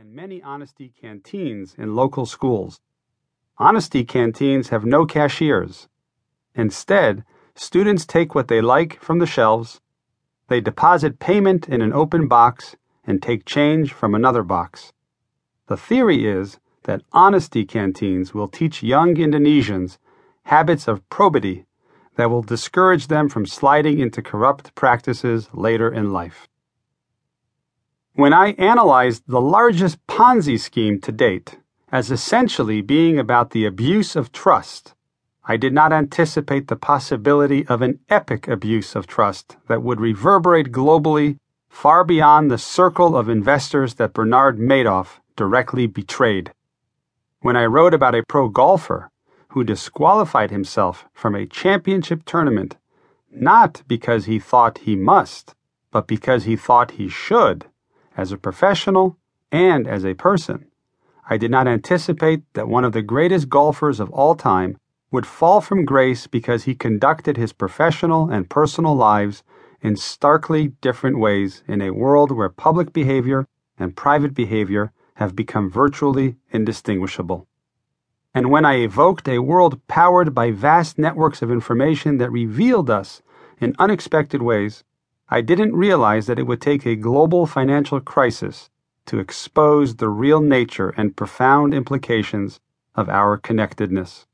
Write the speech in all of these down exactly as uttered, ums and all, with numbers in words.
and many honesty canteens in local schools. Honesty canteens have no cashiers. Instead, students take what they like from the shelves, they deposit payment in an open box, and take change from another box. The theory is that honesty canteens will teach young Indonesians habits of probity that will discourage them from sliding into corrupt practices later in life. When I analyzed the largest Ponzi scheme to date as essentially being about the abuse of trust, I did not anticipate the possibility of an epic abuse of trust that would reverberate globally far beyond the circle of investors that Bernard Madoff directly betrayed. When I wrote about a pro golfer who disqualified himself from a championship tournament, not because he thought he must, but because he thought he should, as a professional and as a person, I did not anticipate that one of the greatest golfers of all time would fall from grace because he conducted his professional and personal lives in starkly different ways in a world where public behavior and private behavior have become virtually indistinguishable. And when I evoked a world powered by vast networks of information that revealed us in unexpected ways, I didn't realize that it would take a global financial crisis to expose the real nature and profound implications of our connectedness.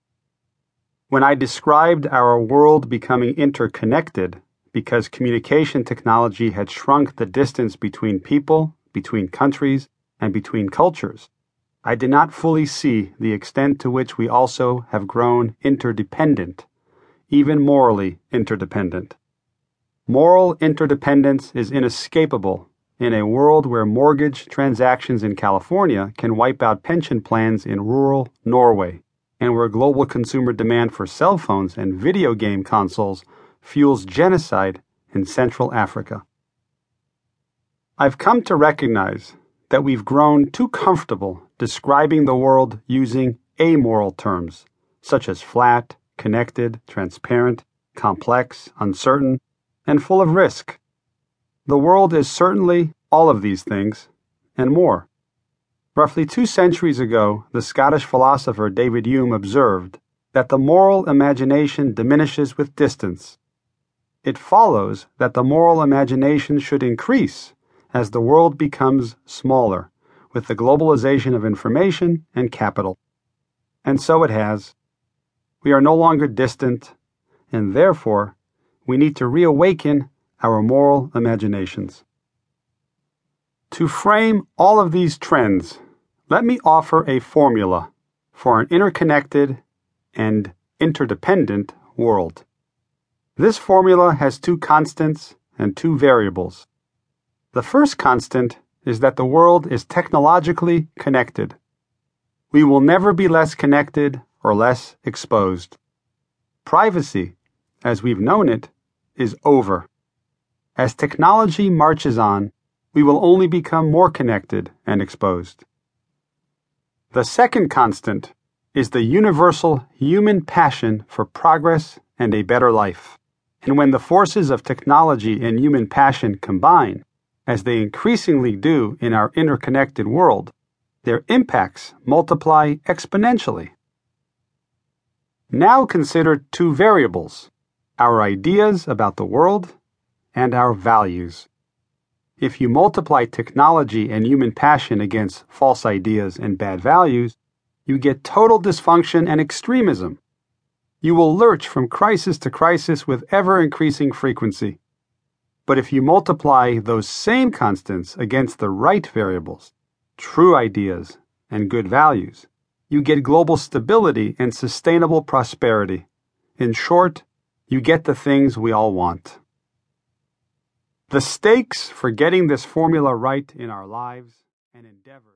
When I described our world becoming interconnected because communication technology had shrunk the distance between people, between countries, and between cultures, I did not fully see the extent to which we also have grown interdependent, even morally interdependent. Moral interdependence is inescapable in a world where mortgage transactions in California can wipe out pension plans in rural Norway, and where global consumer demand for cell phones and video game consoles fuels genocide in Central Africa. I've come to recognize that we've grown too comfortable describing the world using amoral terms, such as flat, connected, transparent, complex, uncertain, and full of risk. The world is certainly all of these things, and more. Roughly two centuries ago, the Scottish philosopher David Hume observed that the moral imagination diminishes with distance. It follows that the moral imagination should increase as the world becomes smaller, with the globalization of information and capital. And so it has. We are no longer distant, and therefore, we need to reawaken our moral imaginations. To frame all of these trends, let me offer a formula for an interconnected and interdependent world. This formula has two constants and two variables. The first constant is that the world is technologically connected. We will never be less connected or less exposed. Privacy, as we've known it, is over. As technology marches on, we will only become more connected and exposed. The second constant is the universal human passion for progress and a better life. And when the forces of technology and human passion combine, as they increasingly do in our interconnected world, their impacts multiply exponentially. Now consider two variables: our ideas about the world and our values. If you multiply technology and human passion against false ideas and bad values, you get total dysfunction and extremism. You will lurch from crisis to crisis with ever-increasing frequency. But if you multiply those same constants against the right variables, true ideas and good values, you get global stability and sustainable prosperity. In short, you get the things we all want. The stakes for getting this formula right in our lives and endeavors